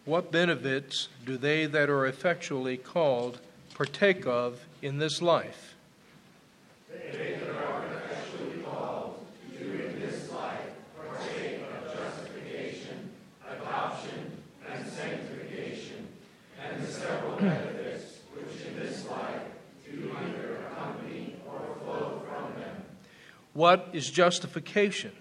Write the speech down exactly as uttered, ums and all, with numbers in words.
what benefits do they that are effectually called partake of in this life? They that are effectually called do in this life partake of justification, adoption, and sanctification, and the several benefits which in this life do either accompany or flow from them. What is justification?